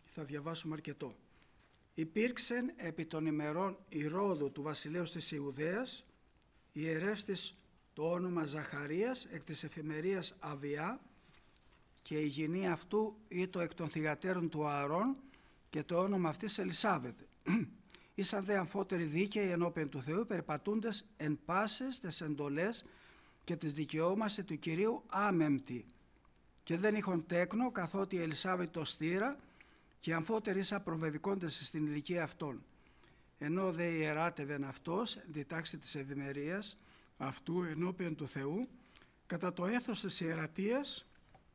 Θα διαβάσουμε αρκετό. Υπήρξεν επί των ημερών Ηρώδου του βασιλέως της Ιουδαίας, ιερεύς της το όνομα Ζαχαρίας, εκ της εφημερίας Αβιά, και η γυνή αυτού ήτο εκ των θυγατέρων του Ααρών, και το όνομα αυτής Ελισάβετ. Ήσαν δε αμφότεροι δίκαιοι ενώπιον του Θεού, περπατούντες εν πάσες τες εντολές και τις δικαιώμασε του Κυρίου άμεμπτοι. Και δεν είχον τέκνο, καθότι η Ελισάβετ το στήρα, και αμφότεροι ίσα προβεβικόντες στην ηλικία αυτών. Ενώ δε ιεράτευεν αυτός, διτάξει της ευημερίας αυτού ενώπιον του Θεού, κατά το έθος της ιερατείας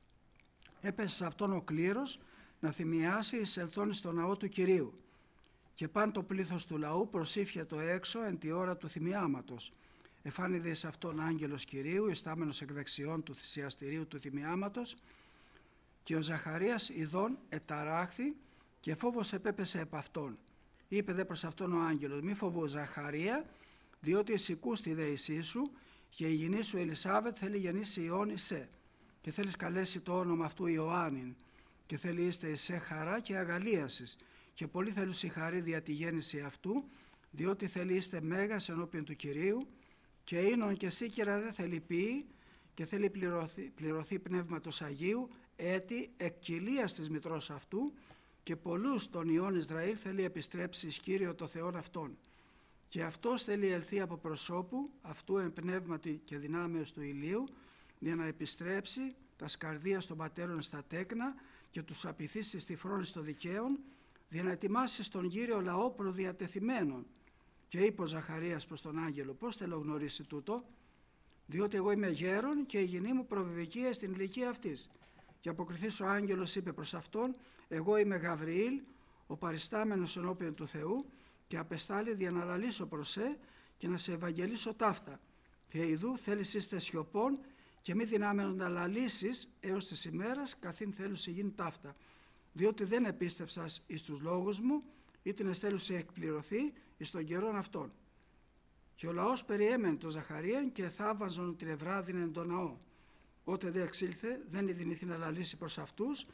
έπεσε σε αυτόν ο κλήρος να θυμιάσει εισελθόν στο ναό του Κυρίου. Και παν το πλήθος του λαού προσήφια το έξω εν τη ώρα του θυμιάματος. Εφάνιδε εις αυτόν άγγελος Κυρίου, ιστάμενος εκ δεξιών του θυσιαστηρίου του θυμιάματος, και ο Ζαχαρίας ειδών εταράχθη και φόβος επέπεσε επ' αυτόν. Είπε δε προς αυτόν ο άγγελος: μη φοβού Ζαχαρία, διότι εσηκούστη δε εις ίσου, και η γυνή σου Ελισάβετ θέλει γεννήσει Υιόν εισέ, και θέλεις καλέσει το όνομα αυτού Ιωάννην, και θέλει είστε εισέ χαρά και αγαλίασης, και πολύ θέλουσι χαρή δια τη γέννηση αυτού, διότι θέλει είστε μέγας ενώπιον του Κυρίου, και ίνον και σίκερα δεν θέλει ποιή, και θέλει πληρωθεί πνεύματος Αγίου, έτη εκ κοιλίας της μητρός αυτού, και πολλούς των Υιών Ισραήλ θέλει επιστρέψει εις Κύριο το Θεόν αυτόν. Και αυτός θέλει ελθεί από προσώπου αυτού εν πνεύματι και δυνάμεως του ηλίου, για να επιστρέψει τα σκαρδίας των πατέρων στα τέκνα και τους απειθήσει στη φρόνηση των δικαίων, για να ετοιμάσει στον Κύριο λαό προδιατεθειμένον. Και είπε ο Ζαχαρίας προς τον άγγελο: πώς θέλω γνωρίσει τούτο, διότι εγώ είμαι γέρον και η γυνή μου προβεβικία στην ηλικία αυτής. Και αποκριθής ο άγγελος είπε προς αυτόν: εγώ είμαι Γαβριήλ, ο παριστάμενος ενώπιον του Θεού, και απεστάλλει για να λαλήσω προς σε και να σε ευαγγελίσω ταύτα. Και ιδού θέλεις είστε σιωπών και μη δυνάμενος να λαλήσεις έως της ημέρας, καθήν θέλουσι γίνει ταύτα. Διότι δεν επίστευσας εις τους λόγους μου, ή την εστέλουσι εκπληρωθεί εις τον καιρόν αυτόν. Και ο λαός περιέμενε τον Ζαχαρίαν και θάβαζον την ευράδιν εν τον ναό. Ότε δε εξήλθε, δεν ειδηνήθη να λαλήσει προς αυτούς,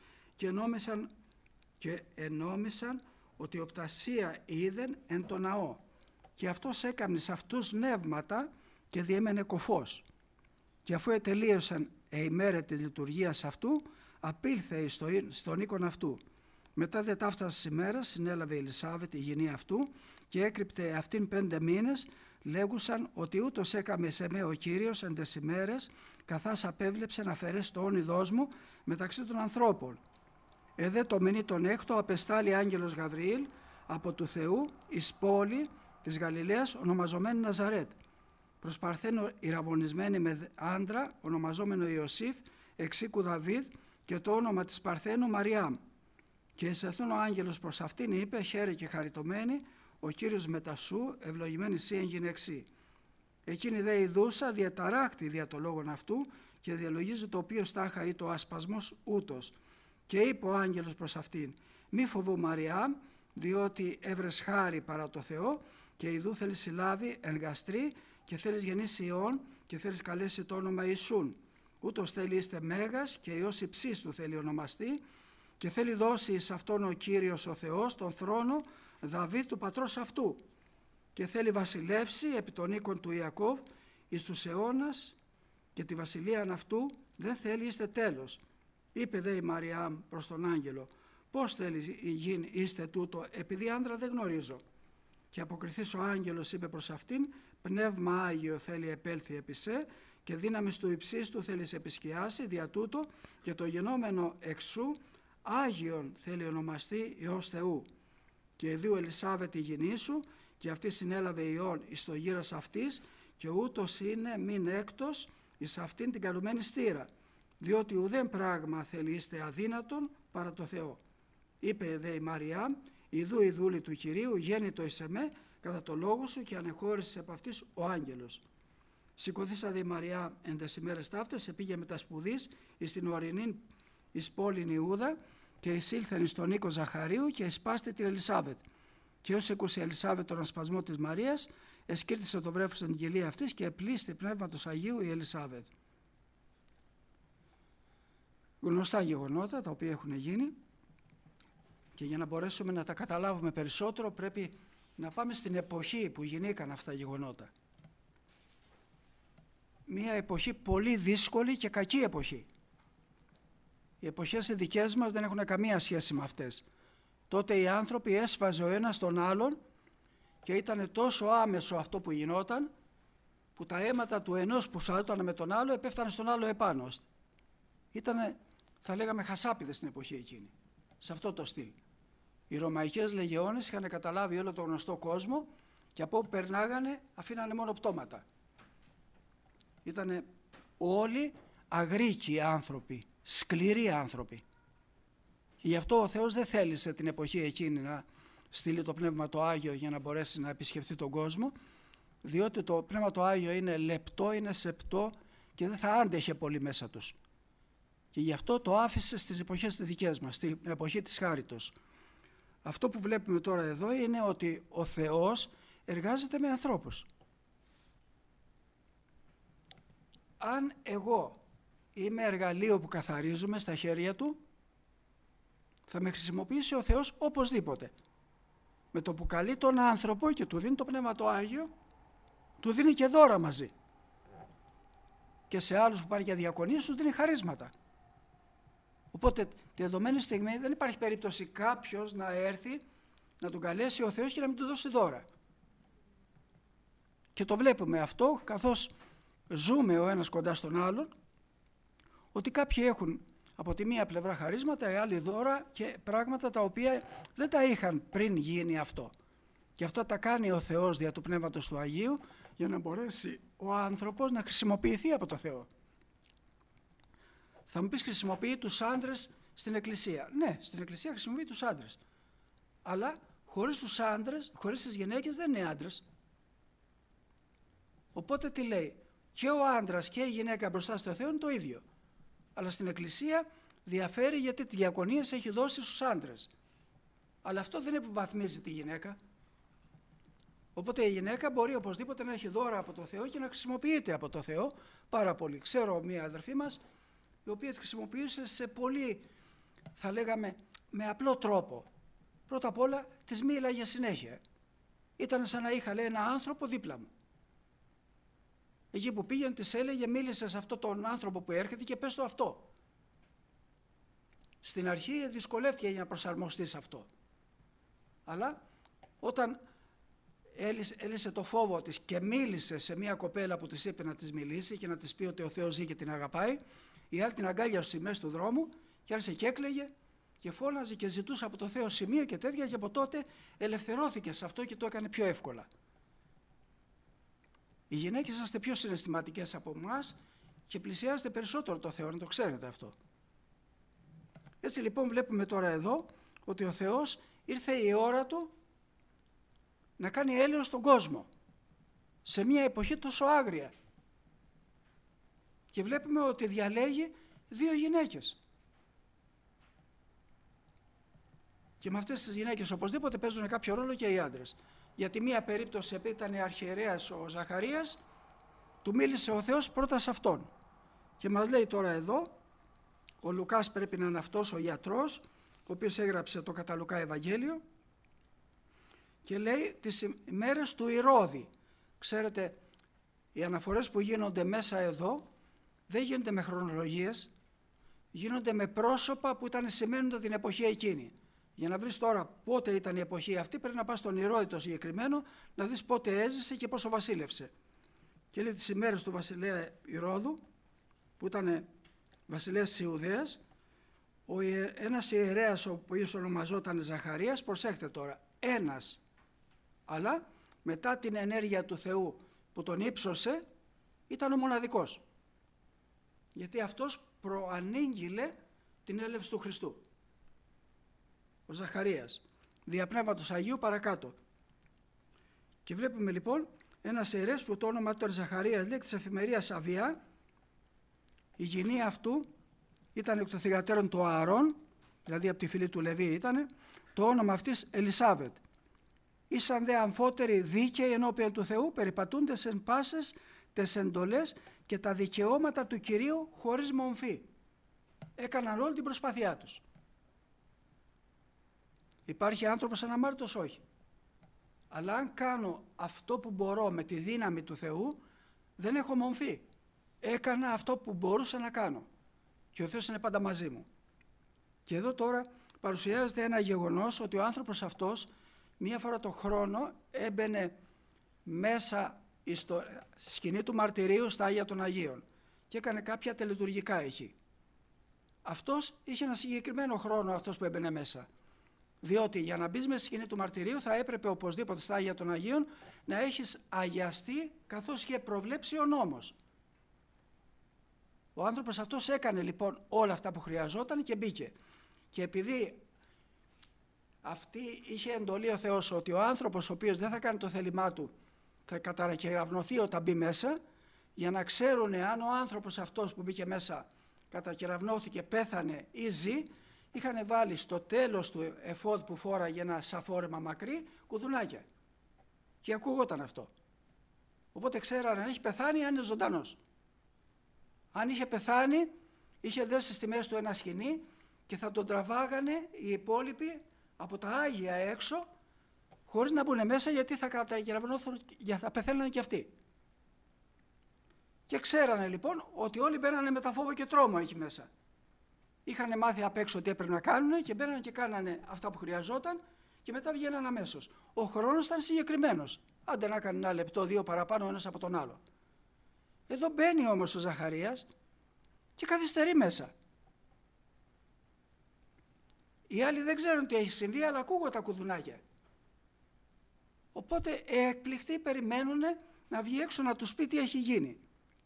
και ενόμισαν ότι οπτασία είδεν εν τον ναό. Και αυτός έκαμνε σε αυτούς νεύματα και διέμενε κοφός. Και αφού ετελείωσαν η μέρα της λειτουργίας αυτού, απήλθε στον οίκον αυτού. Μετά δε ταύτασης ημέρας συνέλαβε η Ελισάβετ η γυνή αυτού και έκρυπτε αυτήν 5 μήνες, λέγουσαν ότι ούτως έκαμε σε με ο Κύριος εν τες ημέρες, καθάς απέβλεψε να αφαιρέσει το όνειδός μου μεταξύ των ανθρώπων. Εδέ το μηνύ τον έκτο απεστάλλει άγγελος Γαβριήλ από του Θεού εις πόλη της Γαλιλαίας ονομαζομένη Ναζαρέτ, προς παρθένο ηραβωνισμένη με άντρα ονομαζόμενο Ιωσήφ εξ οίκου Δαβίδ, και το όνομα της παρθένου Μαριάμ. Και εισελθούν ο άγγελος προς αυτήν είπε: χαίρε και χαριτωμένη, ο Κύριος μετά σου, ευλογημένη σύ εν γυναιξή. Εκείνη δε ειδούσα διαταράκτη δια το λόγον αυτού, και διαλογίζει το οποίο στάχα ή το ασπασμός ούτως. Και είπε ο άγγελος προς αυτήν: μη φοβού Μαριάμ, διότι έβρες χάρη παρά το Θεό, και ειδού θέλεις συλλάβει εν γαστρή, και θέλεις γεννήσει Υιόν, και θέλεις καλέσει το όνομα Ιησούν. Ούτως θέλει είστε μέγας, και Υιός υψίστου θέλει ονομαστεί, και θέλει δώσει σε αυτόν ο Κύριος ο Θεός τον θρόνο Δαβίδ του πατρός αυτού, και θέλει βασιλεύσει επί των οίκων του Ιακώβ εις τους αιώνας, και τη βασιλείαν αυτού δεν θέλει είστε τέλος. Είπε δε η Μαριάμ προς τον άγγελο: πώς θέλει γίνει είστε τούτο, επειδή άντρα δεν γνωρίζω. Και αποκριθής ο άγγελος είπε προς αυτήν: πνεύμα Άγιο θέλει επέλθει επί σε, και δύναμις του υψίστου θέλει σε επισκιάσει, δια τούτο και το γενόμενο εξού Άγιον θέλει ονομαστεί Υιός Θεού. Και ιδίου Ελισάβετ η γυνή σου, και αυτή συνέλαβε Υιόν εις το γύρας αυτής, και ούτως είναι μην έκτος εις αυτήν την καλουμένη στήρα, διότι ουδέν πράγμα θέλει είστε αδύνατον παρά το Θεό. Είπε δε η Μαριάμ: ιδού η δούλη του Κυρίου γέννητο εις εμέ κατά το λόγο σου, και ανεχώρησε από αυτής ο άγγελος. Σηκωθήσα δε η Μαριάμ εν τες ημέρες ταύτες, επήγε με τα σπουδής εις την ορεινήν εις πόλην Ιούδα, και εισήλθεν εις τον οίκο Ζαχαρίου, και εισπάστη την Ελισάβετ. Και ως έκουσε η Ελισάβετ τον ασπασμό της Μαρίας, εσκύρτησε το βρέφος στην κοιλία αυτής, και επλήστη πνεύματος Αγίου η Ελισάβετ. Γνωστά γεγονότα τα οποία έχουν γίνει, Και για να μπορέσουμε να τα καταλάβουμε περισσότερο πρέπει να πάμε στην εποχή που γινήκαν αυτά τα γεγονότα. Μία εποχή πολύ δύσκολη και κακή εποχή. Οι εποχές οι δικές μας δεν έχουν καμία σχέση με αυτές. Τότε οι άνθρωποι έσβαζε ο ένας τον άλλον και ήταν τόσο άμεσο αυτό που γινόταν που τα αίματα του ενός που φθαρόταν με τον άλλο επέφτανε στον άλλο επάνω. Ήτανε, θα λέγαμε, χασάπιδες στην εποχή εκείνη, σε αυτό το στυλ. Οι ρωμαϊκές λεγεώνες είχαν καταλάβει όλο τον γνωστό κόσμο και από όπου περνάγανε αφήνανε μόνο πτώματα. Ήτανε όλοι αγρίκοι άνθρωποι, σκληροί άνθρωποι. Γι' αυτό ο Θεός δεν θέλησε την εποχή εκείνη να στείλει το Πνεύμα το Άγιο για να μπορέσει να επισκεφτεί τον κόσμο, διότι το Πνεύμα το Άγιο είναι λεπτό, είναι σεπτό και δεν θα άντεχε πολύ μέσα τους. Και γι' αυτό το άφησε στις εποχές τις δικές μας, στην εποχή της χάριτος. Αυτό που βλέπουμε τώρα εδώ είναι ότι ο Θεός εργάζεται με ανθρώπους. Αν εγώ είμαι εργαλείο που καθαρίζουμε στα χέρια Του, θα με χρησιμοποιήσει ο Θεός οπωσδήποτε. Με το που καλεί τον άνθρωπο και του δίνει το Πνεύμα το Άγιο, του δίνει και δώρα μαζί. Και σε άλλους που πάνε για διακονίες τους δίνει χαρίσματα. Οπότε τη δεδομένη στιγμή δεν υπάρχει περίπτωση κάποιος να έρθει να τον καλέσει ο Θεός και να μην του δώσει δώρα. Και το βλέπουμε αυτό καθώς ζούμε ο ένας κοντά στον άλλον, ότι κάποιοι έχουν από τη μία πλευρά χαρίσματα, οι άλλοι δώρα και πράγματα τα οποία δεν τα είχαν πριν γίνει αυτό. Και αυτό τα κάνει ο Θεός δια του Πνεύματος του Αγίου για να μπορέσει ο άνθρωπος να χρησιμοποιηθεί από το Θεό. Θα μου πεις, χρησιμοποιεί τους άντρες στην Εκκλησία. Ναι, στην Εκκλησία χρησιμοποιεί τους άντρες. Αλλά χωρίς τους άντρες, χωρίς τις γυναίκες δεν είναι άντρες. Οπότε τι λέει, και ο άντρας και η γυναίκα μπροστά στο Θεό είναι το ίδιο. Αλλά στην Εκκλησία διαφέρει γιατί τις διακονίες έχει δώσει στους άντρες. Αλλά αυτό δεν υποβαθμίζει τη γυναίκα. Οπότε η γυναίκα μπορεί οπωσδήποτε να έχει δώρα από το Θεό και να χρησιμοποιείται από το Θεό πάρα πολύ. Ξέρω μία αδερφή μας η οποία τη χρησιμοποιούσε σε πολύ, θα λέγαμε, με απλό τρόπο. Πρώτα απ' όλα της μίλαγε συνέχεια. Ήταν σαν να είχα, λέει, ένα άνθρωπο δίπλα μου. Εκεί που πήγαινε της έλεγε, μίλησε σε αυτόν τον άνθρωπο που έρχεται και πες το αυτό. Στην αρχή δυσκολεύτηκε για να προσαρμοστεί σε αυτό. Αλλά όταν έλυσε το φόβο της και μίλησε σε μια κοπέλα που της είπε να της μιλήσει και να της πει ότι ο Θεός ζει και την αγαπάει, η άλλη την αγκάλιασε στη μέση του δρόμου και άρχισε και έκλαιγε και φώναζε και ζητούσε από το Θεό σημεία και τέτοια, και από τότε ελευθερώθηκε σε αυτό και το έκανε πιο εύκολα. Οι γυναίκες είσαστε πιο συναισθηματικές από εμάς και πλησιάζετε περισσότερο το Θεό, να το ξέρετε αυτό. Έτσι λοιπόν βλέπουμε τώρα εδώ ότι ο Θεός ήρθε η ώρα Του να κάνει έλεος στον κόσμο σε μια εποχή τόσο άγρια. Και βλέπουμε ότι διαλέγει 2 γυναίκες. Και με αυτές τις γυναίκες οπωσδήποτε παίζουν κάποιο ρόλο και οι άντρες. Γιατί μία περίπτωση, επειδή ήταν αρχιερέας ο Ζαχαρίας, του μίλησε ο Θεός πρώτα σε αυτόν. Και μας λέει τώρα εδώ, ο Λουκάς πρέπει να είναι αυτός ο ιατρός, ο οποίος έγραψε το κατά Λουκά Ευαγγέλιο, και λέει τις ημέρες του Ηρώδη. Ξέρετε, οι αναφορές που γίνονται μέσα εδώ δεν γίνονται με χρονολογίες, γίνονται με πρόσωπα που ήταν σημαίνοντα την εποχή εκείνη. Για να βρεις τώρα πότε ήταν η εποχή αυτή, πρέπει να πας στον Ηρώδη το συγκεκριμένο, να δεις πότε έζησε και πόσο βασίλευσε. Και λέει τις ημέρες του βασιλέα Ηρώδου, που ήταν βασιλέας της Ιουδαίας, ένας ιερέας ο οποίος ονομαζόταν Ζαχαρίας, προσέχτε τώρα, ένας, αλλά μετά την ενέργεια του Θεού που τον ύψωσε, ήταν ο μοναδικός. Γιατί αυτός προανήγγειλε την έλευση του Χριστού. Ο Ζαχαρίας, δια Πνεύματος Αγίου παρακάτω. Και βλέπουμε λοιπόν ένας ιερέας που το όνομα του ήταν Ζαχαρίας, λέει, της εφημερίας Αβιά. Η γυνή αυτού ήταν εκ των θυγατέρων του Ααρών, δηλαδή από τη φυλή του Λεβί ήτανε, το όνομα αυτής Ελισάβετ. Ήσαν δε αμφότεροι δίκαιοι ενώπιον του Θεού, περιπατούντες εν πάσες τες εντολές και τα δικαιώματα του Κυρίου χωρίς μομφή. Έκαναν όλη την προσπάθειά τους. Υπάρχει άνθρωπος αναμάρτητος? Όχι. Αλλά αν κάνω αυτό που μπορώ με τη δύναμη του Θεού, δεν έχω μομφή. Έκανα αυτό που μπορούσα να κάνω. Και ο Θεός είναι πάντα μαζί μου. Και εδώ τώρα παρουσιάζεται ένα γεγονός ότι ο άνθρωπος αυτός μία φορά το χρόνο έμπαινε μέσα στη σκηνή του μαρτυρίου στα Άγια των Αγίων και έκανε κάποια τελετουργικά εκεί. Αυτός είχε ένα συγκεκριμένο χρόνο, αυτός που έμπαινε μέσα. Διότι για να μπεις μέσα στη σκηνή του μαρτυρίου θα έπρεπε οπωσδήποτε στα Άγια των Αγίων να έχεις αγιαστεί καθώς είχε προβλέψει ο νόμος. Ο άνθρωπος αυτός έκανε λοιπόν όλα αυτά που χρειαζόταν και μπήκε. Και επειδή αυτή είχε εντολή ο Θεός ότι ο άνθρωπος ο οποίος δεν θα κάνει το θέλημά του θα κατακεραυνοθεί όταν μπει μέσα, για να ξέρουν αν ο άνθρωπος αυτός που μπήκε μέσα κατακεραυνώθηκε, πέθανε ή ζει, είχαν βάλει στο τέλος του εφόδου που φόραγε ένα σαφόρεμα μακρύ κουδουνάκια. Και ακούγονταν αυτό. Οπότε ξέρανε αν έχει πεθάνει ή αν είναι ζωντανός. Αν είχε πεθάνει, είχε δέσει στη μέση του ένα σκηνή και θα τον τραβάγανε οι υπόλοιποι από τα Άγια έξω, χωρίς να μπουν μέσα, γιατί θα κατακεραυνώθουν, θα πεθαίνανε και αυτοί. Και ξέρανε λοιπόν ότι όλοι μπαίνανε με τα φόβο και τρόμο εκεί μέσα. Είχαν μάθει απ' έξω τι έπρεπε να κάνουν και μπαίνανε και κάνανε αυτά που χρειαζόταν και μετά βγαίνανε αμέσως. Ο χρόνος ήταν συγκεκριμένος. Άντε να έκανε ένα λεπτό, δύο παραπάνω ένας από τον άλλο. Εδώ μπαίνει όμως ο Ζαχαρίας και καθυστερεί μέσα. Οι άλλοι δεν ξέρουν τι έχει συμβεί, αλλά ακούγονται τα κουδουνάκια. Οπότε εκπληκτοί περιμένουν να βγει έξω να τους πει τι έχει γίνει.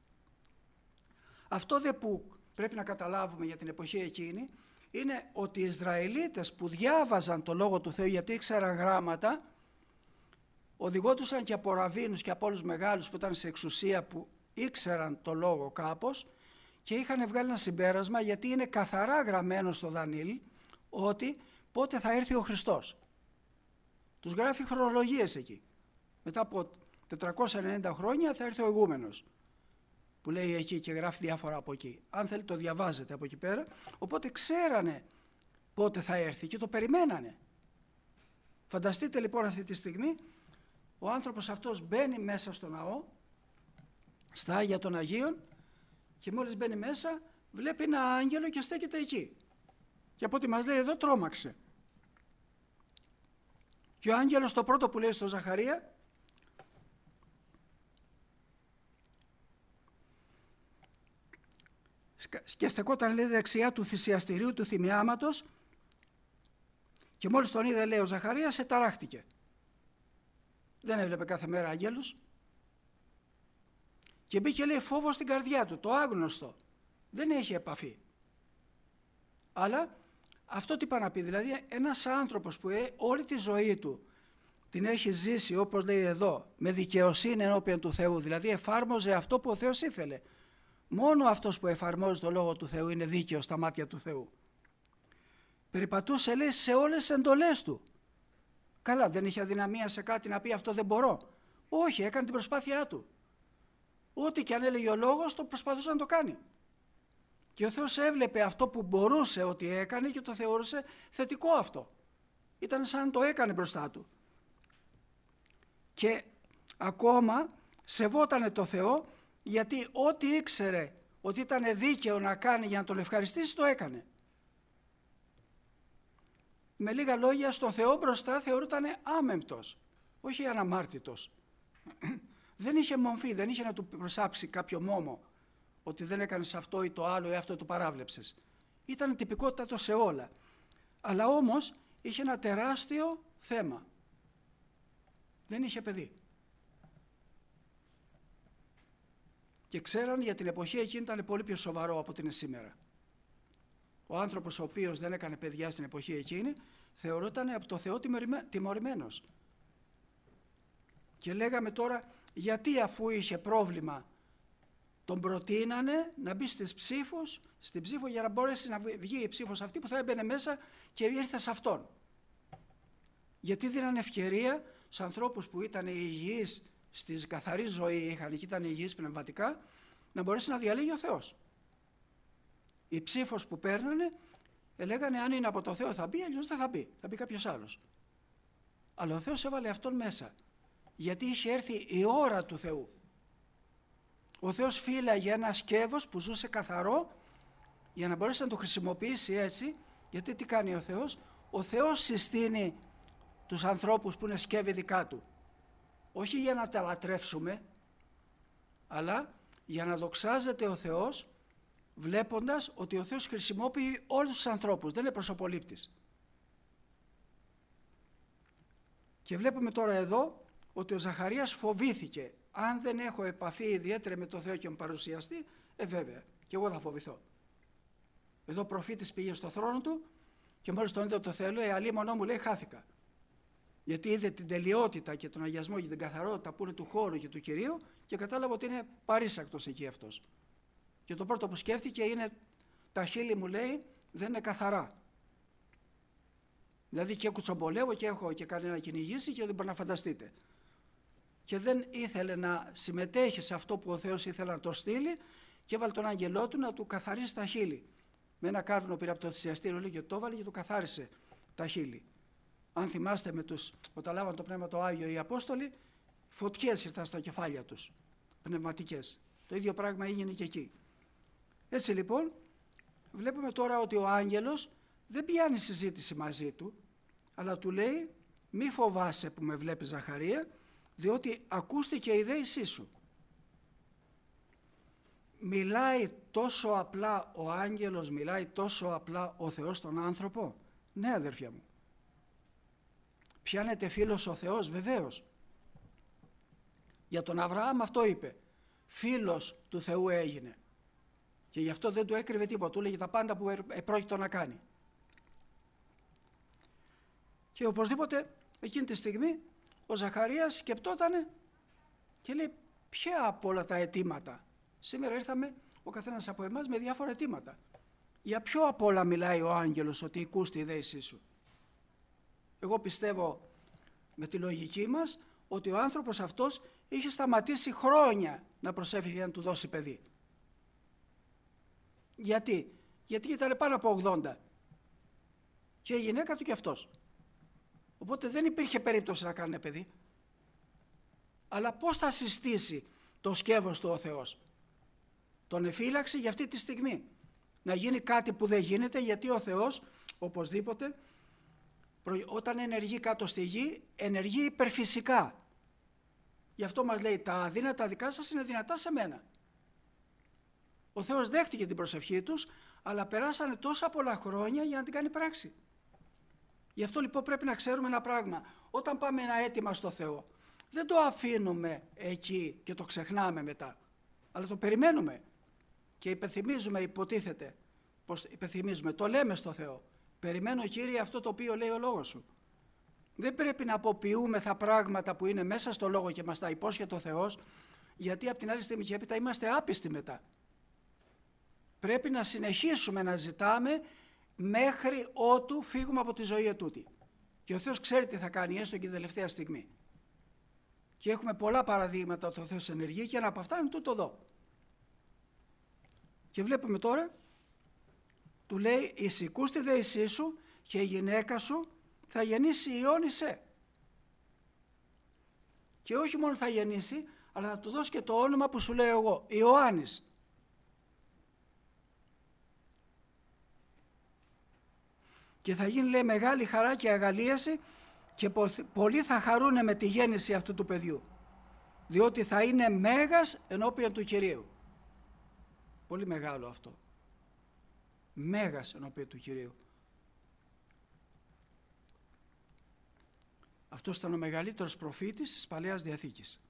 Αυτό δε που πρέπει να καταλάβουμε για την εποχή εκείνη είναι ότι οι Ισραηλίτες που διάβαζαν το Λόγο του Θεού, γιατί ήξεραν γράμματα, οδηγόντουσαν και από ραβίνους και από όλους μεγάλους που ήταν σε εξουσία, που ήξεραν το Λόγο κάπως και είχαν βγάλει ένα συμπέρασμα, γιατί είναι καθαρά γραμμένο στο Δανίλ ότι πότε θα έρθει ο Χριστός. Τους γράφει χρονολογίες εκεί. Μετά από 490 χρόνια θα έρθει ο ηγούμενος, που λέει εκεί και γράφει διάφορα από εκεί. Αν θέλετε το διαβάζετε από εκεί πέρα. Οπότε ξέρανε πότε θα έρθει και το περιμένανε. Φανταστείτε λοιπόν αυτή τη στιγμή ο άνθρωπος αυτός μπαίνει μέσα στο ναό, στα Άγια των Αγίων, και μόλις μπαίνει μέσα βλέπει ένα άγγελο και στέκεται εκεί. Και από ό,τι μας λέει εδώ τρόμαξε. Και ο άγγελος το πρώτο που λέει στο Ζαχαρία, και στεκόταν λέει δεξιά του θυσιαστηρίου του θυμιάματος, και μόλις τον είδε, λέει, ο Ζαχαρίας ταράχτηκε. Δεν έβλεπε κάθε μέρα αγγέλους. Και μπήκε, λέει, φόβο στην καρδιά του, το άγνωστο. Δεν έχει επαφή. Αλλά αυτό τι πάει να πει, δηλαδή ένας άνθρωπος που όλη τη ζωή του την έχει ζήσει, όπως λέει εδώ, με δικαιοσύνη ενώπιον του Θεού, δηλαδή εφάρμοζε αυτό που ο Θεός ήθελε. Μόνο αυτός που εφαρμόζει το Λόγο του Θεού είναι δίκαιος στα μάτια του Θεού. Περιπατούσε, λέει, σε όλες τις εντολές του. Καλά, δεν είχε αδυναμία σε κάτι να πει αυτό δεν μπορώ. Όχι, έκανε την προσπάθειά του. Ό,τι και αν έλεγε ο Λόγος, το προσπαθούσε να το κάνει. Και ο Θεός έβλεπε αυτό που μπορούσε ότι έκανε και το θεωρούσε θετικό αυτό. Ήταν σαν το έκανε μπροστά του. Και ακόμα σεβότανε το Θεό, γιατί ό,τι ήξερε ότι ήταν δίκαιο να κάνει για να τον ευχαριστήσει, το έκανε. Με λίγα λόγια, στον Θεό μπροστά θεωρούταν άμεμπτος, όχι αναμάρτητος. Δεν είχε μομφή, δεν είχε να του προσάψει κάποιο μόμο, ότι δεν έκανες αυτό ή το άλλο ή αυτό το παράβλεψες. Ήταν τυπικότατο σε όλα. Αλλά όμως είχε ένα τεράστιο θέμα. Δεν είχε παιδί. Και ξέραν, για την εποχή εκείνη ήταν πολύ πιο σοβαρό από ό,τι είναι σήμερα. Ο άνθρωπος ο οποίος δεν έκανε παιδιά στην εποχή εκείνη θεωρούταν από το Θεό τιμωρημένος. Και λέγαμε τώρα, γιατί αφού είχε πρόβλημα τον προτείνανε να μπει στις ψήφους, στην ψήφο, για να μπορέσει να βγει η ψήφος αυτή που θα έμπαινε μέσα και ήρθε σε αυτόν. Γιατί δίνανε ευκαιρία στους ανθρώπους που ήταν υγιείς, στη καθαρή ζωή είχαν και ήταν υγιείς πνευματικά, να μπορέσει να διαλέγει ο Θεός. Η ψήφος που παίρνανε λέγανε αν είναι από το Θεό θα μπει, αλλιώς δεν θα μπει, θα μπει κάποιος άλλος. Αλλά ο Θεός έβαλε αυτόν μέσα, γιατί είχε έρθει η ώρα του Θεού. Ο Θεός φύλαγε ένα σκεύος που ζούσε καθαρό για να μπορέσει να το χρησιμοποιήσει έτσι, γιατί τι κάνει ο Θεός? Ο Θεός συστήνει τους ανθρώπους που είναι σκεύη δικά του. Όχι για να τα λατρεύσουμε, αλλά για να δοξάζεται ο Θεός, βλέποντας ότι ο Θεός χρησιμοποιεί όλους τους ανθρώπους, δεν είναι προσωπολήπτης. Και βλέπουμε τώρα εδώ ότι ο Ζαχαρίας φοβήθηκε. Αν δεν έχω επαφή ιδιαίτερη με το Θεό και μου παρουσιαστεί, βέβαια, και εγώ θα φοβηθώ. Εδώ ο προφήτης πήγε στο θρόνο του και μόλις τον είδε το Θεό, λέει, αλίμονό μου, λέει, χάθηκα. Γιατί είδε την τελειότητα και τον αγιασμό και την καθαρότητα που είναι του χώρου και του Κυρίου και κατάλαβε ότι είναι παρήσακτος εκεί αυτός. Και το πρώτο που σκέφτηκε είναι, τα χείλη μου, λέει, δεν είναι καθαρά. Δηλαδή και κουτσομπολεύω και έχω και κανένα κυνηγήσει και δεν μπορεί να φανταστείτε. Και δεν ήθελε να συμμετέχει σε αυτό που ο Θεός ήθελε να το στείλει και έβαλε τον άγγελό του να του καθαρίσει τα χείλη. Με ένα κάρβουνο πήρε από το θυσιαστήριο, λέει, και το έβαλε και του καθάρισε τα χείλη. Αν θυμάστε όταν λάβαν το Πνεύμα το Άγιο οι Απόστολοι, φωτιές ήρθαν στα κεφάλια τους, πνευματικές. Το ίδιο πράγμα έγινε και εκεί. Έτσι λοιπόν, βλέπουμε τώρα ότι ο άγγελος δεν πιάνει συζήτηση μαζί του, αλλά του λέει, μη φοβάσαι που με βλέπεις, Ζαχαρία, διότι ακούστηκε η δέησή σου. Μιλάει τόσο απλά ο άγγελος, μιλάει τόσο απλά ο Θεός στον άνθρωπο? Ναι, αδέρφια μου. Πιάνεται φίλος ο Θεός? Βεβαίως. Για τον Αβραάμ αυτό είπε. Φίλος του Θεού έγινε. Και γι' αυτό δεν του έκρυβε τίποτα. Του έλεγε τα πάντα που επρόκειτο να κάνει. Και οπωσδήποτε εκείνη τη στιγμή ο Ζαχαρίας σκεπτότανε και λέει, ποια από όλα τα αιτήματα? Σήμερα ήρθαμε ο καθένας από εμάς με διάφορα αιτήματα. Για ποιο από όλα μιλάει ο άγγελος ότι «Ακούστη η δέησή σου»? Εγώ πιστεύω με τη λογική μας ότι ο άνθρωπος αυτός είχε σταματήσει χρόνια να προσεύχει για να του δώσει παιδί. Γιατί? Γιατί ήταν πάνω από 80 και η γυναίκα του και αυτός. Οπότε δεν υπήρχε περίπτωση να κάνει παιδί. Αλλά πώς θα συστήσει το σκεύος του ο Θεός? Τον εφύλαξε για αυτή τη στιγμή. Να γίνει κάτι που δεν γίνεται, γιατί ο Θεός οπωσδήποτε όταν ενεργεί κάτω στη γη, ενεργεί υπερφυσικά. Γι' αυτό μας λέει, τα αδύνατα δικά σας είναι δυνατά σε μένα. Ο Θεός δέχτηκε την προσευχή τους, αλλά περάσανε τόσα πολλά χρόνια για να την κάνει πράξη. Γι' αυτό λοιπόν πρέπει να ξέρουμε ένα πράγμα. Όταν πάμε ένα αίτημα στο Θεό, δεν το αφήνουμε εκεί και το ξεχνάμε μετά, αλλά το περιμένουμε και υπενθυμίζουμε, υποτίθεται, πως υπενθυμίζουμε, το λέμε στο Θεό. Περιμένω, Κύριε, αυτό το οποίο λέει ο λόγος σου. Δεν πρέπει να αποποιούμεθα πράγματα που είναι μέσα στο λόγο και μας τα υπόσχεται ο Θεός, γιατί από την άλλη στιγμή και έπειτα είμαστε άπιστοι μετά. Πρέπει να συνεχίσουμε να ζητάμε μέχρι ότου φύγουμε από τη ζωή ετούτη. Και ο Θεός ξέρει τι θα κάνει έστω και την τελευταία στιγμή. Και έχουμε πολλά παραδείγματα ότι ο Θεός ενεργεί και ένα από αυτά είναι τούτο εδώ. Και βλέπουμε τώρα, του λέει, εισηκούς τη δέησή σου και η γυναίκα σου θα γεννήσει Ιόνισέ. Και όχι μόνο θα γεννήσει, αλλά θα του δώσει και το όνομα που σου λέω εγώ, Ιωάννης. Και θα γίνει, λέει, μεγάλη χαρά και αγαλίαση και πολλοί θα χαρούν με τη γέννηση αυτού του παιδιού, διότι θα είναι μέγας ενώπιον του Κυρίου. Πολύ μεγάλο αυτό. Μέγας ενώπιον του Κυρίου. Αυτός ήταν ο μεγαλύτερος προφήτης της Παλαιάς Διαθήκης.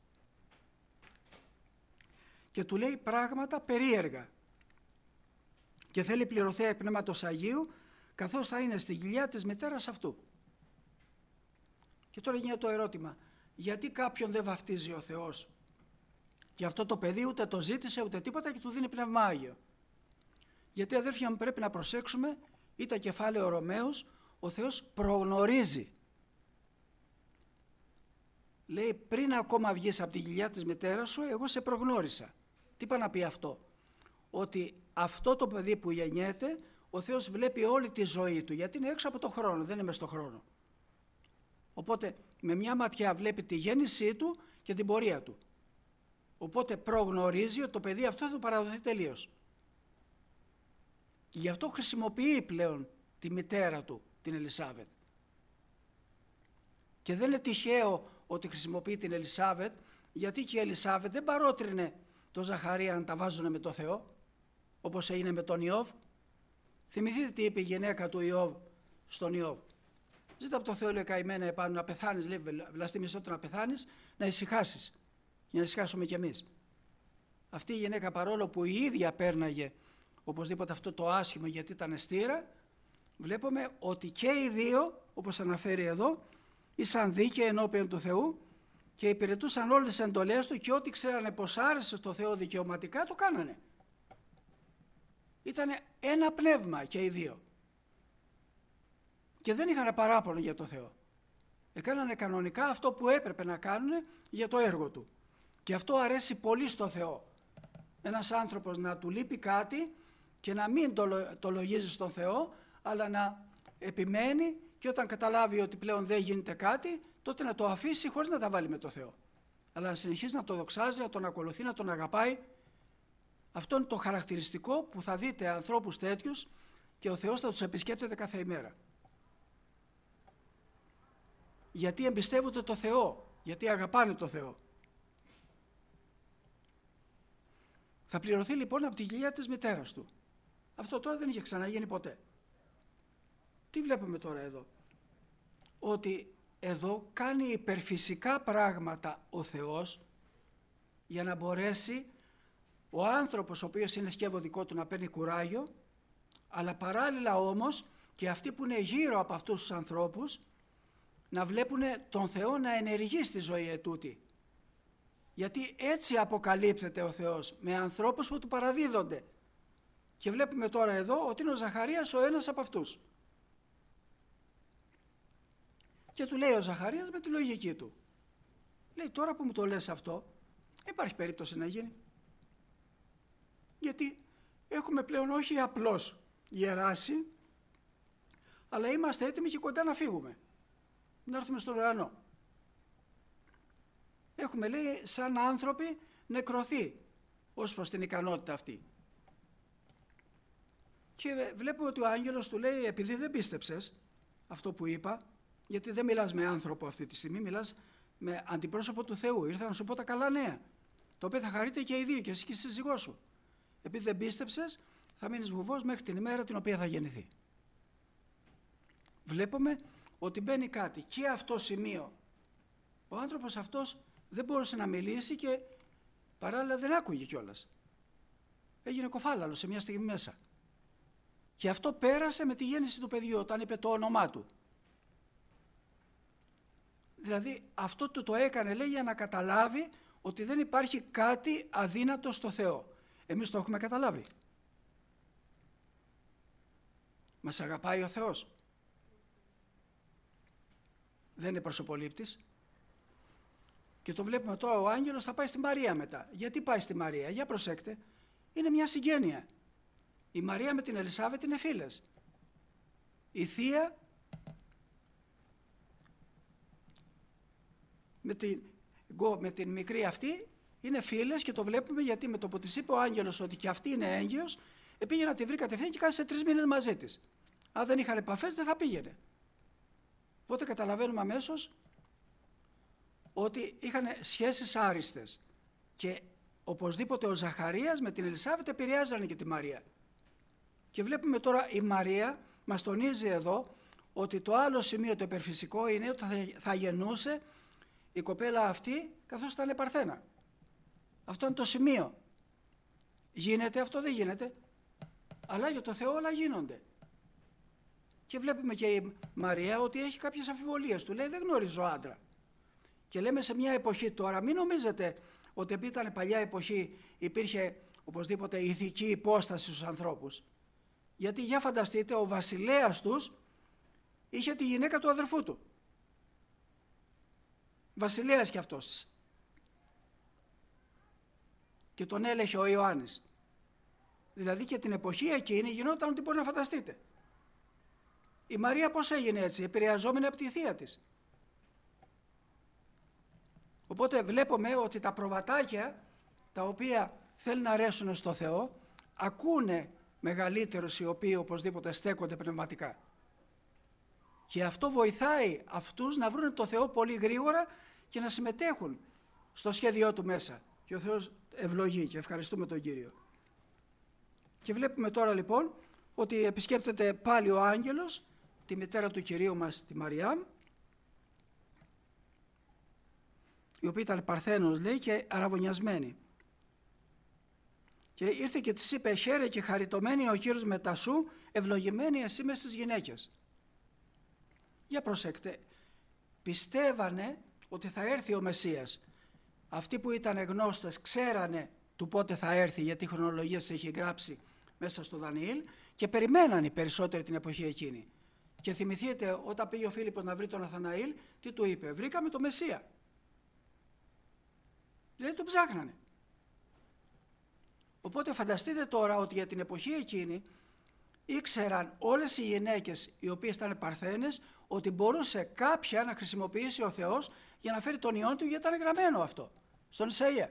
Και του λέει πράγματα περίεργα. Και θέλει πληρωθέα Πνεύματος Αγίου, καθώς θα είναι στη κοιλιά της μητέρας αυτού. Και τώρα γίνεται το ερώτημα, γιατί κάποιον δεν βαφτίζει ο Θεός? Και αυτό το παιδί ούτε το ζήτησε ούτε τίποτα και του δίνει Πνεύμα Άγιο. Γιατί, αδέρφια μου, πρέπει να προσέξουμε, ή τα κεφάλαια Ρωμαίους, ο Θεός προγνωρίζει. Λέει, πριν ακόμα βγεις από τη κοιλιά της μητέρας σου, εγώ σε προγνώρισα. Τι πάει να πει αυτό? Ότι αυτό το παιδί που γεννιέται, ο Θεός βλέπει όλη τη ζωή του, γιατί είναι έξω από το χρόνο, δεν είναι μες στο χρόνο. Οπότε με μια ματιά βλέπει τη γέννησή του και την πορεία του. Οπότε προγνωρίζει ότι το παιδί αυτό θα του παραδοθεί τελείως. Γι' αυτό χρησιμοποιεί πλέον τη μητέρα του, την Ελισάβετ. Και δεν είναι τυχαίο ότι χρησιμοποιεί την Ελισάβετ, γιατί και η Ελισάβετ δεν παρότρινε τον Ζαχαρία να τα βάζουν με το Θεό, όπως έγινε με τον Ιώβ. Θυμηθείτε τι είπε η γυναίκα του Ιώβ στον Ιώβ. Ζήτα από το Θεό, λέει, καημένα επάνω, να πεθάνεις, λέει, βλαστήμησό του να πεθάνεις, να ησυχάσεις, για να ησυχάσουμε κι εμείς. Αυτή η γυναίκα, παρόλο που η ίδια πέρναγε οπωσδήποτε αυτό το άσχημο γιατί ήταν στήρα, βλέπουμε ότι και οι δύο, όπως αναφέρει εδώ, ήσαν δίκαιοι ενώπιον του Θεού και υπηρετούσαν όλες τις εντολές του και ό,τι ξέρανε πως άρεσε στο Θεό δικαιωματικά το κάνανε. Ήτανε ένα πνεύμα και οι δύο. Και δεν είχαν παράπονο για το Θεό. Έκανανε κανονικά αυτό που έπρεπε να κάνουν για το έργο του. Και αυτό αρέσει πολύ στο Θεό. Ένας άνθρωπος να του λείπει κάτι και να μην το λογίζει στον Θεό, αλλά να επιμένει και όταν καταλάβει ότι πλέον δεν γίνεται κάτι, τότε να το αφήσει χωρίς να τα βάλει με το Θεό. Αλλά να συνεχίσει να το δοξάζει, να τον ακολουθεί, να τον αγαπάει. Αυτό είναι το χαρακτηριστικό που θα δείτε ανθρώπους τέτοιους και ο Θεός θα τους επισκέπτεται κάθε ημέρα. Γιατί εμπιστεύονται το Θεό, γιατί αγαπάνε το Θεό. Θα πληρωθεί λοιπόν από τη κοιλιά της μητέρας του. Αυτό τώρα δεν είχε ξαναγίνει ποτέ. Τι βλέπουμε τώρα εδώ? Ότι εδώ κάνει υπερφυσικά πράγματα ο Θεός για να μπορέσει ο άνθρωπος ο οποίος είναι σκεύο δικό του να παίρνει κουράγιο, αλλά παράλληλα όμως και αυτοί που είναι γύρω από αυτούς τους ανθρώπους να βλέπουν τον Θεό να ενεργεί στη ζωή ετούτη. Γιατί έτσι αποκαλύπτεται ο Θεός, με ανθρώπους που του παραδίδονται. Και βλέπουμε τώρα εδώ ότι είναι ο Ζαχαρίας ο ένας από αυτούς. Και του λέει ο Ζαχαρίας με τη λογική του. Λέει, τώρα που μου το λες αυτό, υπάρχει περίπτωση να γίνει. Γιατί έχουμε πλέον όχι απλώς γεράσει, αλλά είμαστε έτοιμοι και κοντά να φύγουμε. Να έρθουμε στον ουρανό. Έχουμε, λέει, σαν άνθρωποι νεκρωθεί ως προς την ικανότητα αυτή. Και βλέπουμε ότι ο άγγελος του λέει, επειδή δεν πίστεψες αυτό που είπα, γιατί δεν μιλάς με άνθρωπο αυτή τη στιγμή, μιλάς με αντιπρόσωπο του Θεού. Ήρθα να σου πω τα καλά νέα, τα οποία θα χαρείτε και οι δύο, και εσύ και η σύζυγός σου. Επειδή δεν πίστεψες, θα μείνεις βουβός μέχρι την ημέρα την οποία θα γεννηθεί. Βλέπουμε ότι μπαίνει κάτι και αυτό σημείο. Ο άνθρωπος αυτός δεν μπορούσε να μιλήσει και παράλληλα δεν άκουγε κιόλας. Έγινε κοφάλαλο σε μια στιγμή μέσα. Και αυτό πέρασε με τη γέννηση του παιδιού όταν είπε το όνομά του. Δηλαδή αυτό το έκανε, λέει, για να καταλάβει ότι δεν υπάρχει κάτι αδύνατο στο Θεό. Εμείς το έχουμε καταλάβει. Μας αγαπάει ο Θεός. Δεν είναι προσωπολήπτης. Και το βλέπουμε τώρα, ο άγγελος θα πάει στη Μαρία μετά. Γιατί πάει στη Μαρία? Για προσέξτε, είναι μια συγγένεια. Η Μαρία με την Ελισάβετ είναι φίλες. Η θεία με την μικρή αυτή είναι φίλες και το βλέπουμε γιατί με το που της είπε ο άγγελος ότι και αυτή είναι έγκυος, πήγε να τη βρει κατευθείαν και κάθισε 3 μήνες μαζί της. Αν δεν είχαν επαφές δεν θα πήγαινε. Οπότε καταλαβαίνουμε αμέσως ότι είχαν σχέσεις άριστες. Και οπωσδήποτε ο Ζαχαρίας με την Ελισάβετ επηρεάζανε και τη Μαρία. Και βλέπουμε τώρα η Μαρία μας τονίζει εδώ ότι το άλλο σημείο το υπερφυσικό είναι ότι θα γεννούσε η κοπέλα αυτή καθώς ήταν παρθένα. Αυτό είναι το σημείο. Γίνεται αυτό? Δεν γίνεται. Αλλά για το Θεό όλα γίνονται. Και βλέπουμε και η Μαρία ότι έχει κάποιες αμφιβολίες. Του λέει, δεν γνωρίζω άντρα. Και λέμε σε μια εποχή τώρα, μην νομίζετε ότι επειδή ήταν παλιά εποχή υπήρχε οπωσδήποτε ηθική υπόσταση στους ανθρώπους. Γιατί για φανταστείτε, ο βασιλέας τους είχε τη γυναίκα του αδερφού του. Βασιλέας κι αυτός. Και τον έλεγε ο Ιωάννης. Δηλαδή και την εποχή εκείνη γινόταν ό,τι μπορεί να φανταστείτε. Η Μαρία πώς έγινε έτσι, επηρεαζόμενη από τη θεία της. Οπότε βλέπουμε ότι τα προβατάκια τα οποία θέλουν να αρέσουν στο Θεό ακούνε μεγαλύτερους οι οποίοι οπωσδήποτε στέκονται πνευματικά. Και αυτό βοηθάει αυτούς να βρουν το Θεό πολύ γρήγορα και να συμμετέχουν στο σχέδιό του μέσα. Και ο Θεός ευλογεί και ευχαριστούμε τον Κύριο. Και βλέπουμε τώρα λοιπόν ότι επισκέπτεται πάλι ο άγγελος τη μητέρα του Κυρίου μας, τη Μαριάμ, η οποία ήταν παρθένος, λέει, και αραβωνιασμένη. Και ήρθε και της είπε: «Χαίρε και χαριτωμένη ο Κύριος μετά σου, ευλογημένη εσύ μες στις γυναίκες». Για προσέξτε, πιστεύανε ότι θα έρθει ο Μεσσίας. Αυτοί που ήταν γνώστες ξέρανε του πότε θα έρθει, γιατί η χρονολογία σε έχει γράψει μέσα στο Δανιήλ, και περιμέναν οι περισσότεροι την εποχή εκείνη. Και θυμηθείτε, όταν πήγε ο Φίλιππος να βρει τον Ναθαναήλ, τι του είπε? «Βρήκαμε το Μεσσία». Δηλαδή τον ψάχνανε. Οπότε φανταστείτε τώρα ότι για την εποχή εκείνη ήξεραν όλες οι γυναίκες οι οποίες ήταν παρθένες ότι μπορούσε κάποια να χρησιμοποιήσει ο Θεός για να φέρει τον Υιόν του, γιατί ήταν γραμμένο αυτό στον Ισαΐα.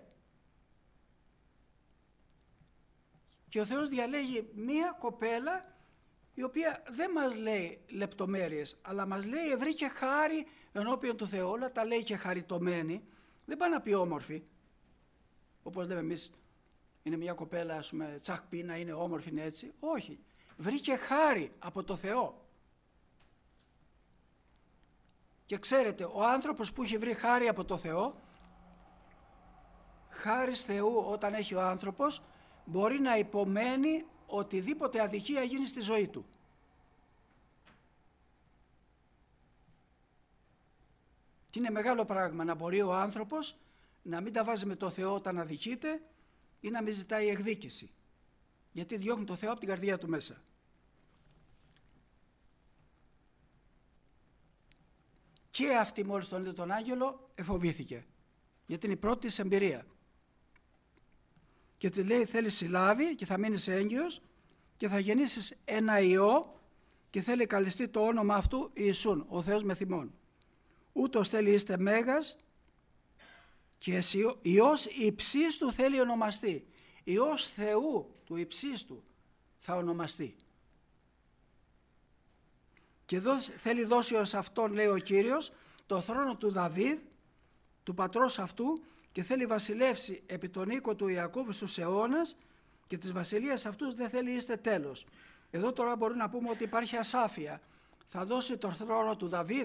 Και ο Θεός διαλέγει μία κοπέλα η οποία δεν μας λέει λεπτομέρειες, αλλά μας λέει βρήκε χάρη ενώπιον του Θεού. Όλα τα λέει και χαριτωμένη, δεν πάει να πει όμορφη. Όπως λέμε εμείς, είναι μια κοπέλα, ας πούμε, τσαχπίνα, είναι όμορφη, είναι έτσι. Όχι. Βρήκε χάρη από το Θεό. Και ξέρετε, ο άνθρωπος που έχει βρει χάρη από το Θεό, χάρις Θεού όταν έχει ο άνθρωπος, μπορεί να υπομένει οτιδήποτε αδικία γίνει στη ζωή του. Και είναι μεγάλο πράγμα να μπορεί ο άνθρωπος να μην τα βάζει με το Θεό όταν αδικείται ή να μην ζητάει εκδίκηση. Γιατί διώχνει το Θεό από την καρδιά του μέσα. Και αυτή μόλις τον είδε τον άγγελο εφοβήθηκε. Γιατί είναι η πρώτη της εμπειρία. Και της λέει θέλει συλλάβει και θα μείνεις έγκυος και θα γεννήσεις ένα Υιό και θέλει καλεστεί το όνομα αυτού Ιησούν, ο Θεός με θυμών. Ούτως θέλει είστε μέγας και Υιός υψίστου θέλει ονομαστεί. Υιός Θεού του υψίστου θα ονομαστεί. Και εδώ θέλει δώσει ως αυτόν, λέει ο Κύριος, το θρόνο του Δαβίδ, του πατρός αυτού, και θέλει βασιλεύσει επί τον οίκο του Ιακώβ στους αιώνας και της βασιλείας αυτούς δεν θέλει είστε τέλος. Εδώ τώρα μπορούμε να πούμε ότι υπάρχει ασάφεια. Θα δώσει το θρόνο του Δαβίδ.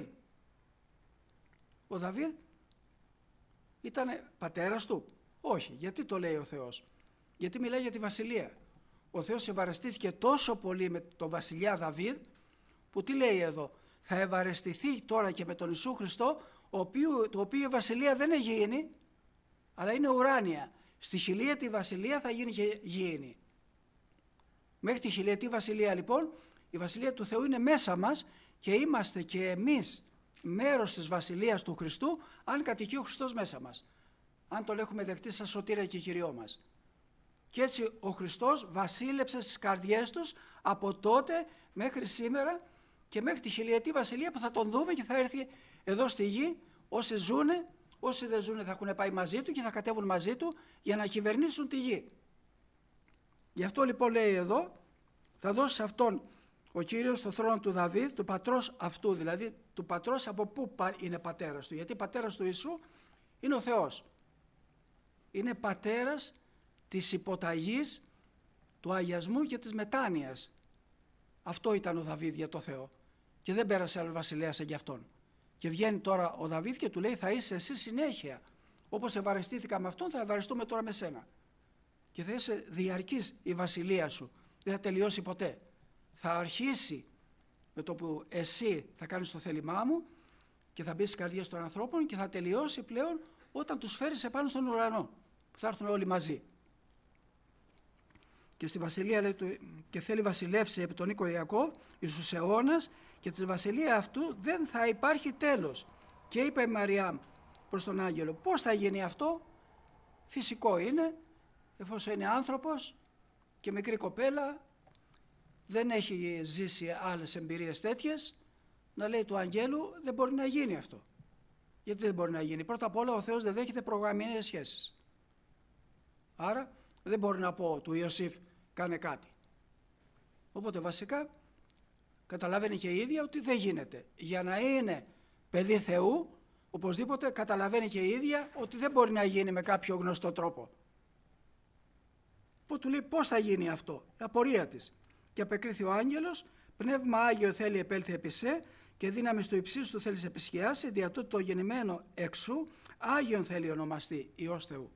Ο Δαβίδ ήταν πατέρας του? Όχι. Γιατί το λέει ο Θεός? Γιατί μιλάει για τη βασιλεία. Ο Θεός ευαρεστήθηκε τόσο πολύ με τον βασιλιά Δαβίδ, που τι λέει εδώ? Θα ευαρεστηθεί τώρα και με τον Ιησού Χριστό, το οποίο η βασιλεία δεν είναι γήινη, αλλά είναι ουράνια. Στη χιλιετή βασιλεία θα γίνει και γήινη. Μέχρι τη χιλιετή βασιλεία λοιπόν, η βασιλεία του Θεού είναι μέσα μας και είμαστε και εμείς μέρος της βασιλείας του Χριστού, αν κατοικεί ο Χριστός μέσα μας. Αν τον έχουμε δεχτεί σαν σωτήρα και Κυριό μας. Και έτσι ο Χριστός βασίλεψε στις καρδιές τους από τότε μέχρι σήμερα και μέχρι τη χιλιετή βασιλεία που θα τον δούμε και θα έρθει εδώ στη γη. Όσοι ζουνε, όσοι δεν ζουνε θα έχουν πάει μαζί του και θα κατέβουν μαζί του για να κυβερνήσουν τη γη. Γι' αυτό λοιπόν λέει εδώ, θα δώσει σε αυτόν ο Κύριος το θρόνο του Δαβίδ, του πατρός αυτού, δηλαδή του πατρός από πού είναι πατέρας του? Γιατί πατέρας του Ιησού είναι ο Θεός. Είναι πατέρας της υποταγής, του αγιασμού και της μετάνοιας. Αυτό ήταν ο Δαβίδ για το Θεό. Και δεν πέρασε άλλο βασιλέας σαν γι' αυτόν. Και βγαίνει τώρα ο Δαβίδ και του λέει θα είσαι εσύ συνέχεια. Όπως ευαρεστήθηκα με αυτόν θα ευαρεστούμε τώρα με σένα. Και θα είσαι διαρκής η βασιλεία σου. Δεν θα τελειώσει ποτέ. Θα αρχίσει με το που εσύ θα κάνεις το θέλημά μου και θα μπει στις καρδιές των ανθρώπων και θα τελειώσει πλέον όταν τους φέρεις επάνω στον ουρανό. Που θα έρθουν όλοι μαζί. Και στη βασιλεία λέει και θέλει βασιλεύσει επί τον οίκο Ιακώβ εις τους αιώνας και της βασιλεία αυτού δεν θα υπάρχει τέλος. Και είπε η Μαριάμ προς τον άγγελο, πώς θα γίνει αυτό? Φυσικό είναι, εφόσον είναι άνθρωπος και μικρή κοπέλα, δεν έχει ζήσει άλλες εμπειρίες τέτοιες, να λέει του αγγέλου δεν μπορεί να γίνει αυτό. Γιατί δεν μπορεί να γίνει? Πρώτα απ' όλα ο Θεός δεν δέχεται προγραμμένες σχέσεις. Άρα δεν μπορεί να πω του Ιωσήφ κάνε κάτι. Οπότε βασικά καταλαβαίνει και η ίδια ότι δεν γίνεται. Για να είναι παιδί Θεού, οπωσδήποτε καταλαβαίνει και η ίδια ότι δεν μπορεί να γίνει με κάποιο γνωστό τρόπο. Που του λέει πώς θα γίνει αυτό, η απορία της. Και απεκρίθη ο άγγελος, πνεύμα Άγιο θέλει επέλθει επί σε και δύναμη του υψίστου του θέλει επισκιάσει, δια τούτο το γεννημένο εξού, Άγιον θέλει ονομαστεί, Υιός Θεού.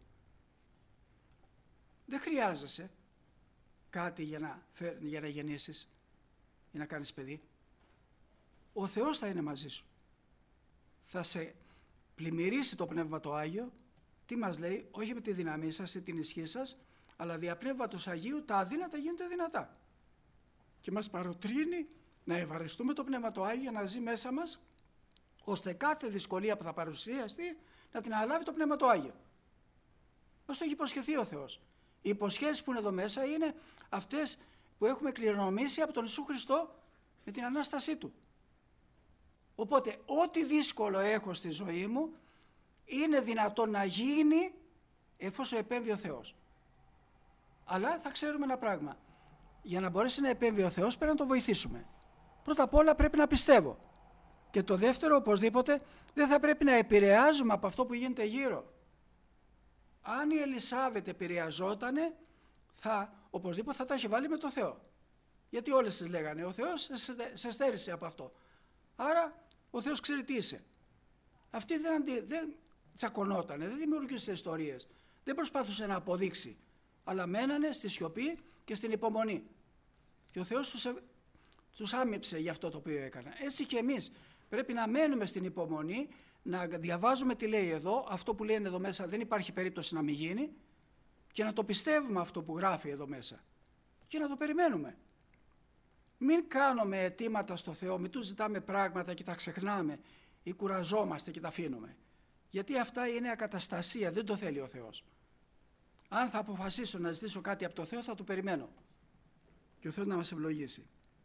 Δεν χρειάζεσαι κάτι για να γεννήσεις ή να κάνεις παιδί. Ο Θεός θα είναι μαζί σου. Θα σε πλημμυρίσει το Πνεύμα το Άγιο. Τι μας λέει? Όχι με τη δύναμή σας ή την ισχύ σας, αλλά δια Πνεύματος Αγίου τα αδύνατα γίνονται δυνατά. Και μας παροτρύνει να ευαρεστούμε το Πνεύμα το Άγιο, να ζει μέσα μας, ώστε κάθε δυσκολία που θα παρουσιαστεί να την αναλάβει το Πνεύμα το Άγιο. Μας το έχει υποσχεθεί ο Θεός. Οι υποσχέσεις που είναι εδώ μέσα είναι αυτές που έχουμε κληρονομήσει από τον Ιησού Χριστό με την Ανάστασή Του. Οπότε ό,τι δύσκολο έχω στη ζωή μου είναι δυνατόν να γίνει εφόσον επέμβει ο Θεός. Αλλά θα ξέρουμε ένα πράγμα. Για να μπορέσει να επέμβει ο Θεός πρέπει να τον βοηθήσουμε. Πρώτα απ' όλα πρέπει να πιστεύω. Και το δεύτερο, οπωσδήποτε, δεν θα πρέπει να επηρεάζουμε από αυτό που γίνεται γύρω. Αν η Ελισάβετ επηρεαζότανε, οπωσδήποτε θα τα έχει βάλει με το Θεό. Γιατί όλες τις λέγανε, ο Θεός σε στέρισε από αυτό. Άρα ο Θεός ξέρει τι είσαι. Αυτή δεν τσακωνότανε, δεν δημιουργούσε ιστορίες. Δεν προσπάθησε να αποδείξει. Αλλά μένανε στη σιωπή και στην υπομονή. Και ο Θεός τους άμυψε για αυτό το οποίο έκανα. Έτσι και εμείς πρέπει να μένουμε στην υπομονή, να διαβάζουμε τι λέει εδώ, αυτό που λένε εδώ μέσα δεν υπάρχει περίπτωση να μην γίνει, και να το πιστεύουμε αυτό που γράφει εδώ μέσα και να το περιμένουμε. Μην κάνουμε αιτήματα στο Θεό, μην του ζητάμε πράγματα και τα ξεχνάμε ή κουραζόμαστε και τα αφήνουμε. Γιατί αυτά είναι ακαταστασία, δεν το θέλει ο Θεός. Αν θα αποφασίσω να ζητήσω κάτι από το Θεό, θα το περιμένω. Και ο Θεός να μας ευλογήσει.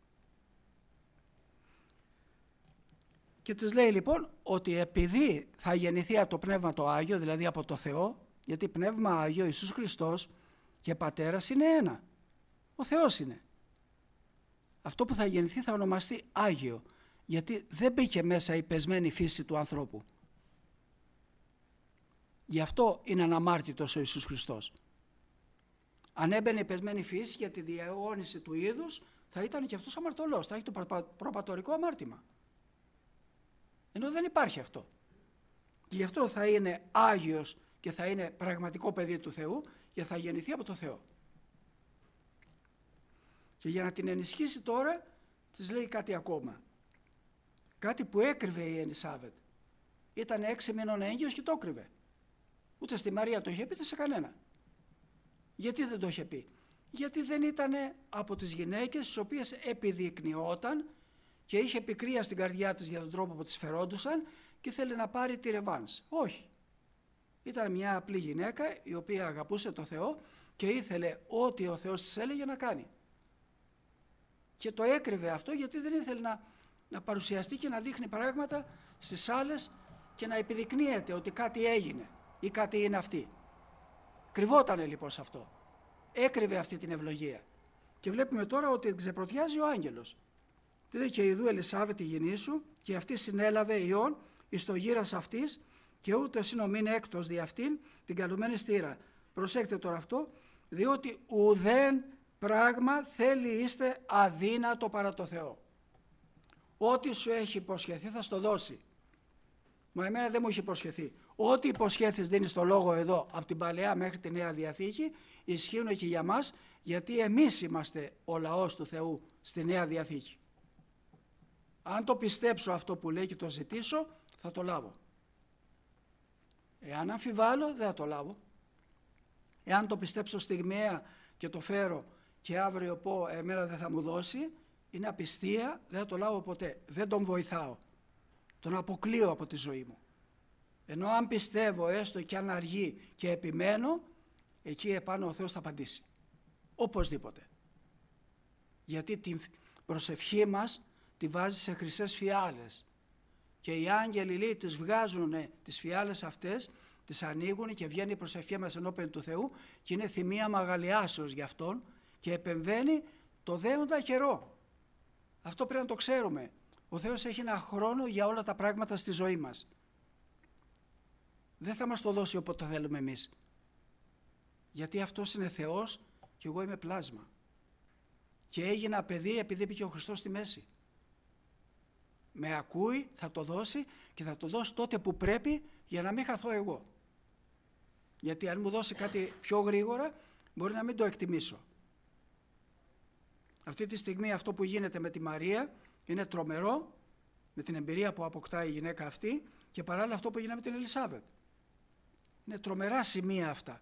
Και της λέει λοιπόν ότι επειδή θα γεννηθεί από το Πνεύμα το Άγιο, δηλαδή από το Θεό, γιατί Πνεύμα Άγιο, Ιησούς Χριστός και Πατέρας είναι ένα. Ο Θεός είναι. Αυτό που θα γεννηθεί θα ονομαστεί Άγιο, γιατί δεν μπήκε μέσα η πεσμένη φύση του ανθρώπου. Γι' αυτό είναι αναμάρτητος ο Ιησούς Χριστός. Αν έμπαινε η πεσμένη φύση για τη διαιώνιση του είδους, θα ήταν και αυτός αμαρτωλός, θα έχει το προπατορικό αμάρτημα. Ενώ δεν υπάρχει αυτό. Και γι' αυτό θα είναι Άγιος και θα είναι πραγματικό παιδί του Θεού, γιατί θα γεννηθεί από το Θεό. Και για να την ενισχύσει τώρα, της λέει κάτι ακόμα. Κάτι που έκρυβε η Ελισάβετ. Ήταν 6 μήνων έγκυος και το έκρυβε. Ούτε στη Μαρία το είχε πει, ούτε σε κανένα. Γιατί δεν το είχε πει? Γιατί δεν ήταν από τις γυναίκες στις οποίες επιδεικνυόταν και είχε πικρία στην καρδιά της για τον τρόπο που τις φερόντουσαν και ήθελε να πάρει τη ρεβάνς. Όχι. Ήταν μια απλή γυναίκα η οποία αγαπούσε το Θεό και ήθελε ό,τι ο Θεός της έλεγε να κάνει. Και το έκρυβε αυτό γιατί δεν ήθελε να παρουσιαστεί και να δείχνει πράγματα στις άλλες και να επιδεικνύεται ότι κάτι έγινε ή κάτι είναι αυτή. Κρυβότανε λοιπόν σε αυτό. Έκρυβε αυτή την ευλογία. Και βλέπουμε τώρα ότι ξεπρωτιάζει ο άγγελος. Τι λέει? Και ιδού Ελισάβετ η γυνή σου, και αυτή συνέλαβε ιών εις το γύρας αυτής, και ούτε συνομείνε έκτος δι' αυτήν την καλουμένη στήρα. Προσέξτε τώρα αυτό, διότι ουδέν πράγμα θέλει είστε αδύνατο παρά το Θεό. Ό,τι σου έχει υποσχεθεί θα στο δώσει. Μα εμένα δεν μου έχει υποσχεθεί. Ό,τι υποσχέθεις δίνει στο λόγο εδώ από την Παλαιά μέχρι τη Νέα Διαθήκη ισχύουν και για μας, γιατί εμείς είμαστε ο λαός του Θεού στη Νέα Διαθήκη. Αν το πιστέψω αυτό που λέει και το ζητήσω, θα το λάβω. Εάν αμφιβάλλω, δεν θα το λάβω. Εάν το πιστέψω στιγμιαία και το φέρω και αύριο πω εμένα δεν θα μου δώσει, είναι απιστία, δεν θα το λάβω ποτέ. Δεν τον βοηθάω. Τον αποκλείω από τη ζωή μου. Ενώ αν πιστεύω έστω και αν αργεί και επιμένω, εκεί επάνω ο Θεός θα απαντήσει. Οπωσδήποτε. Γιατί την προσευχή μας τη βάζει σε χρυσές φιάλες. Και οι άγγελοι, λέει, τις βγάζουν τις φιάλες αυτές, τις ανοίγουν και βγαίνει η προσευχή μας ενώπιον του Θεού και είναι θυμία μεγαλειάσεως για Αυτόν και επεμβαίνει το δέοντα καιρό. Αυτό πρέπει να το ξέρουμε. Ο Θεός έχει ένα χρόνο για όλα τα πράγματα στη ζωή μας. Δεν θα μας το δώσει όποτε το θέλουμε εμείς. Γιατί Αυτός είναι Θεός και εγώ είμαι πλάσμα. Και έγινα παιδί επειδή πήγε ο Χριστός στη μέση. Με ακούει, θα το δώσει και θα το δώσει τότε που πρέπει για να μην χαθώ εγώ. Γιατί αν μου δώσει κάτι πιο γρήγορα μπορεί να μην το εκτιμήσω. Αυτή τη στιγμή αυτό που γίνεται με τη Μαρία είναι τρομερό, με την εμπειρία που αποκτάει η γυναίκα αυτή και παράλληλα αυτό που γίνεται με την Ελισάβετ. Είναι τρομερά σημεία αυτά.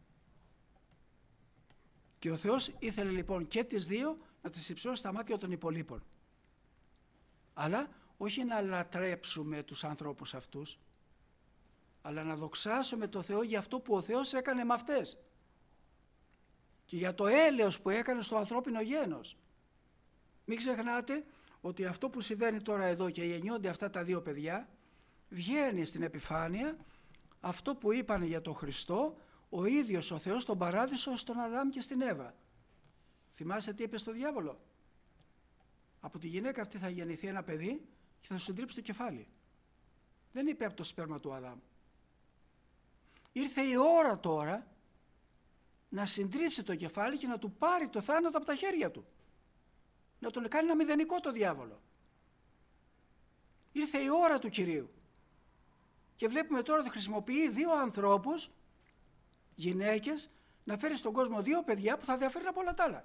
Και ο Θεός ήθελε λοιπόν και τις δύο να τις υψώσει στα μάτια των υπολείπων. Αλλά όχι να λατρέψουμε τους ανθρώπους αυτούς, αλλά να δοξάσουμε το Θεό για αυτό που ο Θεός έκανε με αυτές. Και για το έλεος που έκανε στο ανθρώπινο γένος. Μην ξεχνάτε ότι αυτό που συμβαίνει τώρα εδώ και γεννιόνται αυτά τα δύο παιδιά, βγαίνει στην επιφάνεια αυτό που είπανε για τον Χριστό, ο ίδιος ο Θεός στον παράδεισο στον Αδάμ και στην Εύα. Θυμάσαι τι είπε στο διάβολο? Από τη γυναίκα αυτή θα γεννηθεί ένα παιδί και θα σου συντρίψει το κεφάλι. Δεν είπε από το σπέρμα του Αδάμ. Ήρθε η ώρα τώρα να συντρίψει το κεφάλι και να του πάρει το θάνατο από τα χέρια του. Να τον κάνει ένα μηδενικό το διάβολο. Ήρθε η ώρα του Κυρίου. Και βλέπουμε τώρα ότι χρησιμοποιεί δύο ανθρώπους, γυναίκες, να φέρει στον κόσμο δύο παιδιά που θα διαφέρουν από όλα τα άλλα.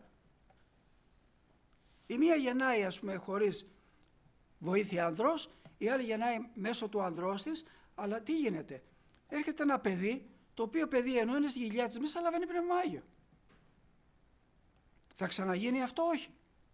Η μία γεννάει, ας πούμε, χωρίς βοήθεια ανδρός, η άλλη γεννάει μέσω του ανδρός της, αλλά τι γίνεται? Έρχεται ένα παιδί, το οποίο παιδί ενώ είναι στη γυλιά της μέσα, αλλά δεν είναι πνεύμα Άγιο. Θα ξαναγίνει αυτό? Όχι.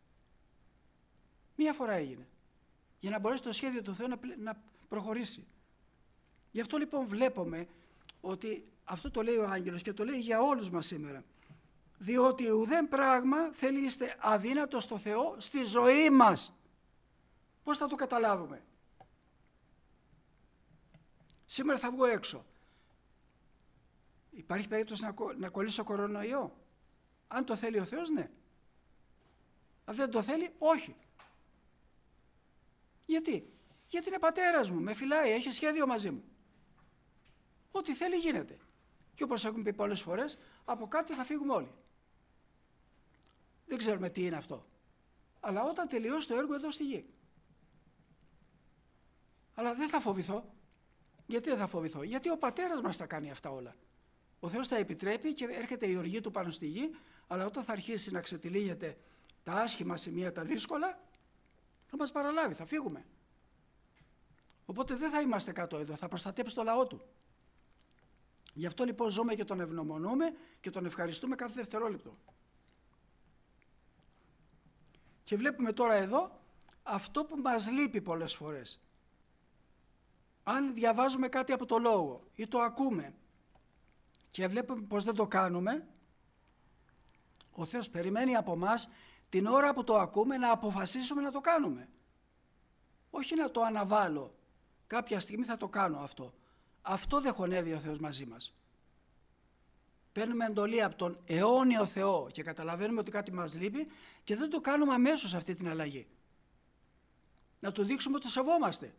Μία φορά έγινε. Για να μπορέσει το σχέδιο του Θεού να προχωρήσει. Γι' αυτό λοιπόν βλέπουμε ότι αυτό το λέει ο άγγελος και το λέει για όλους μας σήμερα. Διότι ουδέν πράγμα θέλει είστε αδύνατο στο Θεό στη ζωή μας. Πώς θα το καταλάβουμε? Σήμερα θα βγω έξω. Υπάρχει περίπτωση να κολλήσω κορονοϊό? Αν το θέλει ο Θεός, ναι. Αν δεν το θέλει, όχι. Γιατί? Γιατί είναι πατέρας μου, με φυλάει, έχει σχέδιο μαζί μου. Ό,τι θέλει γίνεται. Και όπως έχουμε πει πολλές φορές, από κάτι θα φύγουμε όλοι. Δεν ξέρουμε τι είναι αυτό. Αλλά όταν τελειώσει το έργο εδώ στη γη. Αλλά δεν θα φοβηθώ. Γιατί δεν θα φοβηθώ? Γιατί ο πατέρας μας τα κάνει αυτά όλα. Ο Θεός τα επιτρέπει και έρχεται η οργή του πάνω στη γη, αλλά όταν θα αρχίσει να ξετυλίγεται τα άσχημα σημεία, τα δύσκολα, θα μας παραλάβει, θα φύγουμε. Οπότε δεν θα είμαστε κάτω εδώ, θα προστατέψει το λαό του. Γι' αυτό λοιπόν ζούμε και τον ευγνωμονούμε και τον ευχαριστούμε κάθε δευτερόλεπτο. Και βλέπουμε τώρα εδώ αυτό που μας λείπει πολλές φορές. Αν διαβάζουμε κάτι από το Λόγο ή το ακούμε και βλέπουμε πως δεν το κάνουμε, ο Θεός περιμένει από μας την ώρα που το ακούμε να αποφασίσουμε να το κάνουμε. Όχι να το αναβάλω. Κάποια στιγμή θα το κάνω αυτό. Αυτό δεν χωνεύει ο Θεός μαζί μας. Παίρνουμε εντολή από τον αιώνιο Θεό και καταλαβαίνουμε ότι κάτι μας λείπει και δεν το κάνουμε αμέσως αυτή την αλλαγή. Να του δείξουμε ότι το σεβόμαστε.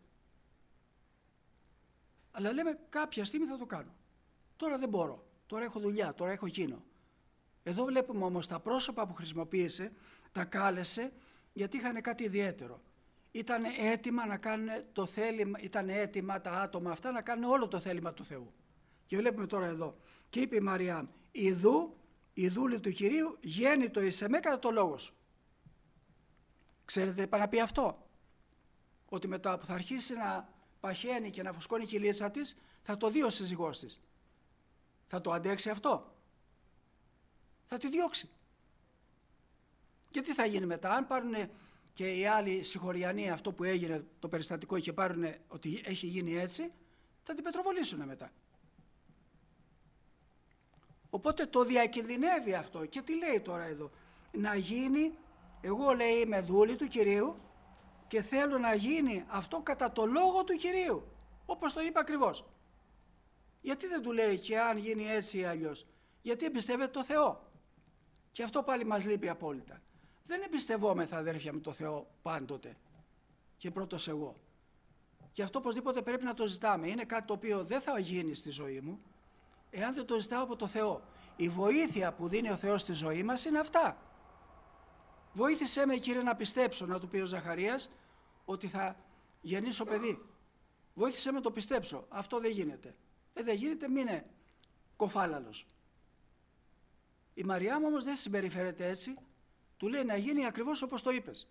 Αλλά λέμε κάποια στιγμή θα το κάνω. Τώρα δεν μπορώ. Τώρα έχω δουλειά. Τώρα έχω εκείνο. Εδώ βλέπουμε όμως τα πρόσωπα που χρησιμοποίησε, τα κάλεσε γιατί είχαν κάτι ιδιαίτερο. Ήταν έτοιμα να κάνουν το θέλημα, ήταν έτοιμα τα άτομα αυτά να κάνουν όλο το θέλημα του Θεού. Και βλέπουμε τώρα εδώ. Και είπε η Μαριά, «Ιδού, η δούλη του Κυρίου, γέννητο εις εμέ κατά το λόγο σου». Ξέρετε τι πάει να πει αυτό? Ότι μετά που θα αρχίσει να παχαίνει και να φουσκώνει η κοιλίτσα της, θα το δει ο σύζυγός της. Θα το αντέξει αυτό? Θα τη διώξει. Και τι θα γίνει μετά? Αν πάρουν και οι άλλοι συγχωριανοί αυτό που έγινε το περιστατικό και πάρουν ότι έχει γίνει έτσι, θα την πετροβολήσουν μετά. Οπότε το διακινδυνεύει αυτό. Και τι λέει τώρα εδώ? Να γίνει, εγώ λέει είμαι δούλη του Κυρίου και θέλω να γίνει αυτό κατά το λόγο του Κυρίου. Όπως το είπα ακριβώς. Γιατί δεν του λέει και αν γίνει έτσι ή αλλιώς? Γιατί εμπιστεύεται το Θεό. Και αυτό πάλι μας λείπει απόλυτα. Δεν εμπιστευόμεθα, αδέρφια μου, το Θεό πάντοτε. Και πρώτος εγώ. Και αυτό οπωσδήποτε πρέπει να το ζητάμε. Είναι κάτι το οποίο δεν θα γίνει στη ζωή μου εάν δεν το ζητάω από το Θεό. Η βοήθεια που δίνει ο Θεός στη ζωή μας είναι αυτά. Βοήθησέ με, Κύριε, να πιστέψω, να του πει ο Ζαχαρίας, ότι θα γεννήσω παιδί. Βοήθησέ με να το πιστέψω. Αυτό δεν γίνεται. Δεν γίνεται, μείνε κοφάλαλος. Η Μαριά μου όμως δεν συμπεριφέρεται έτσι. Του λέει να γίνει ακριβώς όπως το είπες.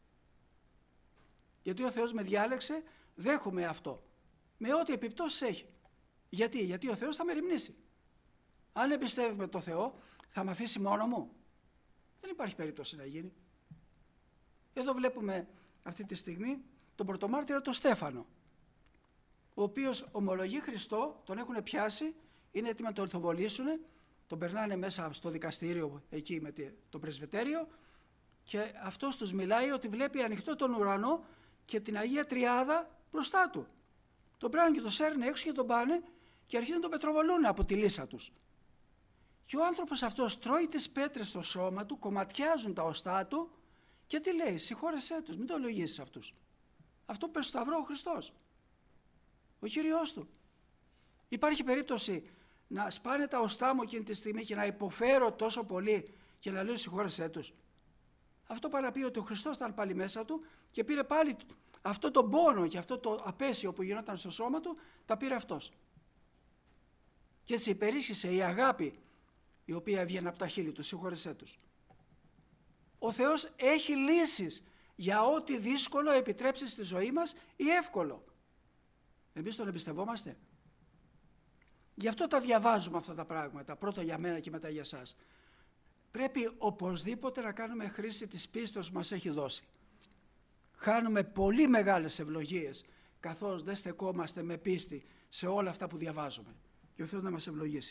Γιατί ο Θεός με διάλεξε, δέχομαι αυτό. Με ό,τι επιπτώσεις έχει. Γιατί ο Θεός θα με ρημνήσει. Αν εμπιστεύουμε το Θεό, θα με αφήσει μόνο μου? Δεν υπάρχει περίπτωση να γίνει. Εδώ βλέπουμε αυτή τη στιγμή τον πρωτομάρτυρα τον Στέφανο, ο οποίος ομολογεί Χριστό, τον έχουν πιάσει, είναι έτοιμοι να τον λιθοβολήσουν, τον περνάνε μέσα στο δικαστήριο εκεί με το πρεσβυτέριο και αυτός τους μιλάει ότι βλέπει ανοιχτό τον ουρανό και την Αγία Τριάδα μπροστά του. Τον πράγουν και τον σέρνουν έξω και τον πάνε και αρχίζουν να τον πετροβολούν από τη λύσα τους. Και ο άνθρωπος αυτός τρώει τις πέτρες στο σώμα του, κομματιάζουν τα οστά του και τι λέει? Συγχώρεσέ τους, μην το λογίσεις αυτούς. Αυτό πες στο σταυρό ο Χριστός, ο Κύριος του. Υπάρχει περίπτωση να σπάνε τα οστά μου εκείνη τη στιγμή και να υποφέρω τόσο πολύ και να λέω συγχώρεσέ τους? Αυτό πάει να πει ότι ο Χριστός ήταν πάλι μέσα του και πήρε πάλι αυτό το πόνο και αυτό το απέσιο που γινόταν στο σώμα του, τα πήρε αυτός. Και έτσι υπερίσχυσε η αγάπη η οποία έβγαινε από τα χείλη του, συγχώρεσέ τους. Ο Θεός έχει λύσεις για ό,τι δύσκολο επιτρέψει στη ζωή μας ή εύκολο. Εμείς τον εμπιστευόμαστε? Γι' αυτό τα διαβάζουμε αυτά τα πράγματα, πρώτα για μένα και μετά για σας. Πρέπει οπωσδήποτε να κάνουμε χρήση της πίστης που μας έχει δώσει. Χάνουμε πολύ μεγάλες ευλογίες καθώς δεν στεκόμαστε με πίστη σε όλα αυτά που διαβάζουμε. Και ο Θεός να μας ευλογήσει.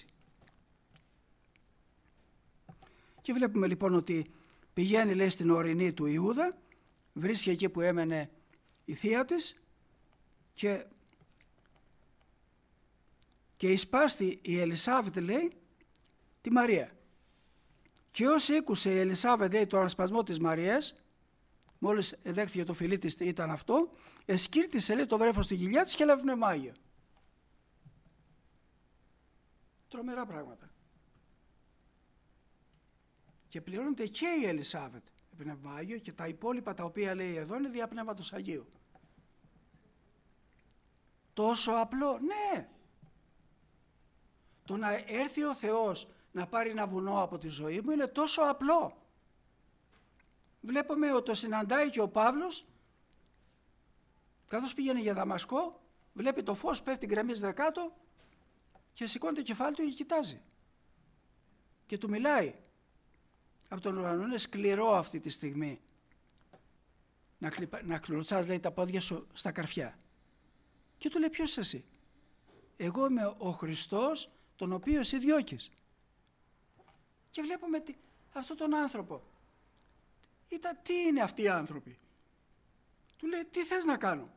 Και βλέπουμε λοιπόν ότι πηγαίνει, λέει, στην ορεινή του Ιούδα, βρίσκει εκεί που έμενε η θεία της και εισπάστη η Ελισάβετ, λέει, τη Μαρία. Και όσοι ήκουσε η Ελισάβετ, λέει, τον ασπασμό της Μαρίας, μόλις δέχτηκε το φιλί της ήταν αυτό, εσκύρτησε, λέει, το βρέφος στη κοιλιά της και έλαβε πνευμάγιο. Τρομερά πράγματα. Και πληρώνεται και η Ελισάβετ πνευμάγιο και τα υπόλοιπα τα οποία λέει εδώ είναι δια Πνεύματος Αγίου. Τόσο απλό, ναι. Το να έρθει ο Θεός να πάρει ένα βουνό από τη ζωή μου είναι τόσο απλό. Βλέπουμε ότι το συναντάει και ο Παύλος, καθώς πήγαινε για Δαμασκό, βλέπει το φως, πέφτει γκρεμίζεται κάτω και σηκώνει το κεφάλι του και κοιτάζει. Και του μιλάει από τον ουρανό. Είναι σκληρό αυτή τη στιγμή να κλωτσάς, λέει, τα πόδια σου στα καρφιά. Και του λέει, ποιος είσαι εσύ? Εγώ είμαι ο Χριστός τον οποίο εσύ διώκεις. Και βλέπουμε αυτόν τον άνθρωπο. Τι είναι αυτοί οι άνθρωποι? Του λέει, τι θες να κάνω?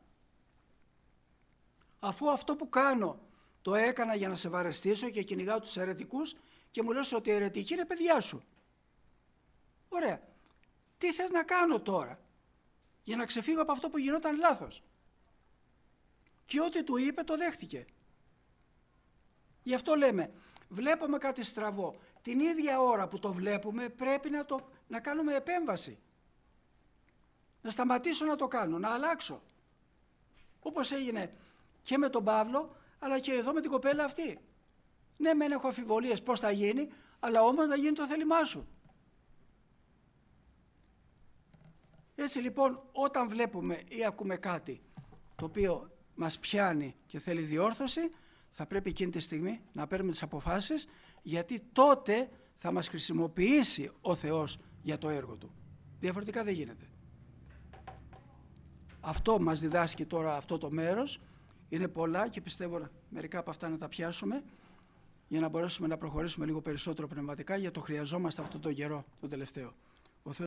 Αφού αυτό που κάνω το έκανα για να σε βαρεστήσω και κυνηγάω τους αιρετικούς και μου λες ότι οι αιρετικοί είναι παιδιά σου. Ωραία. Τι θες να κάνω τώρα για να ξεφύγω από αυτό που γινόταν λάθος? Και ό,τι του είπε το δέχτηκε. Γι' αυτό λέμε, βλέπουμε κάτι στραβό. Την ίδια ώρα που το βλέπουμε πρέπει να κάνουμε επέμβαση. Να σταματήσω να το κάνω, να αλλάξω. Όπως έγινε και με τον Παύλο, αλλά και εδώ με την κοπέλα αυτή. Ναι, μεν έχω αμφιβολίες πώς θα γίνει, αλλά όμως να γίνει το θέλημά σου. Έτσι λοιπόν, όταν βλέπουμε ή ακούμε κάτι το οποίο μας πιάνει και θέλει διόρθωση, θα πρέπει εκείνη τη στιγμή να παίρνουμε τις αποφάσεις, γιατί τότε θα μας χρησιμοποιήσει ο Θεός για το έργο Του. Διαφορετικά δεν γίνεται. Αυτό μας διδάσκει τώρα αυτό το μέρος. Είναι πολλά και πιστεύω μερικά από αυτά να τα πιάσουμε. για να μπορέσουμε να προχωρήσουμε λίγο περισσότερο πνευματικά, γιατί το χρειαζόμαστε αυτό το καιρό, το τελευταίο.